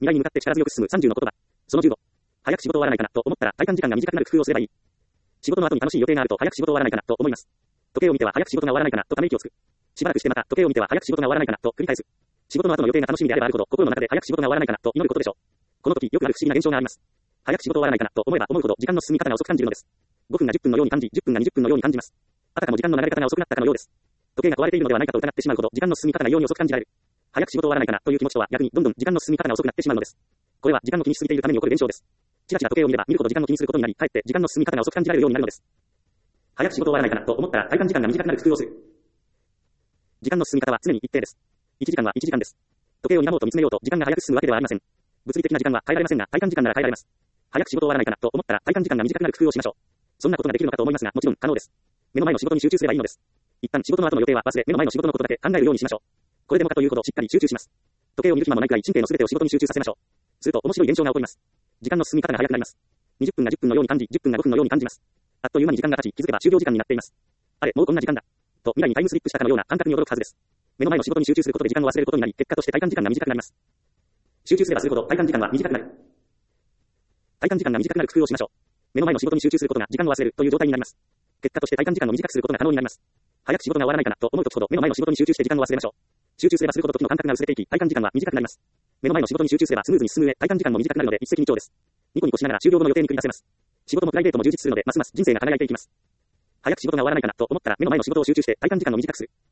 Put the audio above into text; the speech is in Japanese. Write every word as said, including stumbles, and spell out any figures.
未来に向かって力強く進むさんじゅうの言葉。そのじゅうご。早く仕事終わらないかなと思ったら体感時間が短くなる工夫をすればいい。仕事の後に楽しい予定があると早く仕事終わらないかなと思います。時計を見ては早く仕事が終わらないかなとため息をつく。しばらくしてまた時計を見ては早く仕事が終わらないかなと繰り返す。仕事の後の予定が楽しみであればあるほど心の中で早く仕事が終わらないかなと祈ることでしょう。この時よくある不思議な現象があります。早く仕事終わらないかなと思えば思うほど時間の進み方が遅く感じるのです。ごふんがじゅっぷんのように感じ、じゅっぷんがにじゅっぷんのように感じます。あたかも時間の流れ方が遅くなったかのようです。時計が壊れているのではないかと疑ってしまうほど時間の進み方が異様に遅く感じられる。早く仕事終わらないかなという気持ちとは逆にどんどん時間の進み方が遅くなってしまうのです。これは時間の気にしすぎているために起こる現象です。ちらちら時計を見れば見るほど時間の気にすることになり、かえって時間の進み方が遅く感じられるようになるのです。早く仕事終わらないかなと思ったら体感時間が短くなる工夫をする。時間の進み方は常に一定です。いちじかんはいちじかんです。時計を睨もうと見つめようと時間が早く進むわけではありません。物理的な時間は変えられませんが、体感時間なら変えられます。早く仕事終わらないかなと思ったら体感時間が短くなる工夫をしましょう。そんなことができるのかと思いますが、もちろん可能です。目の前の仕事に集中すればいいのです。一旦仕事の後の予定は忘れ、目の前の仕事のことだけ考えるようにしましょう。これでもかというほどしっかり集中します。時計を見る暇もないくらい神経のすべてを仕事に集中させましょう。すると面白い現象が起こります。時間の進み方が早くなります。にじゅっぷんがじゅっぷんのように感じ、じゅっぷんがごふんのように感じます。あっという間に時間が経ち、気づけば終了時間になっています。あれ、もうこんな時間だ。と未来にタイムスリップしたかのような感覚に驚くはずです。目の前の仕事に集中することで時間を忘れることになり、結果として体感時間が短くなります。集中すればするほど体感時間は短くなる。体感時間が短くなる工夫をしましょう。目の前の仕事に集中することが時間を忘れるという状態になります。結果として体感時間を短くすることが可能になります。早く仕事が終わらないかなと思う時ほど目の前の仕事に集中して時間を忘れましょう。集中すればするほど時の感覚が薄れていき、体感時間は短くなります。目の前の仕事に集中すればスムーズに進む上、体感時間も短くなるので一石二鳥です。ニコニコしながら終了後の予定に繰り出せます。仕事もプライベートも充実するのでますます人生が輝いていきます。早く仕事が終わらないかなと思ったら目の前の仕事を集中して体感時間を短くする。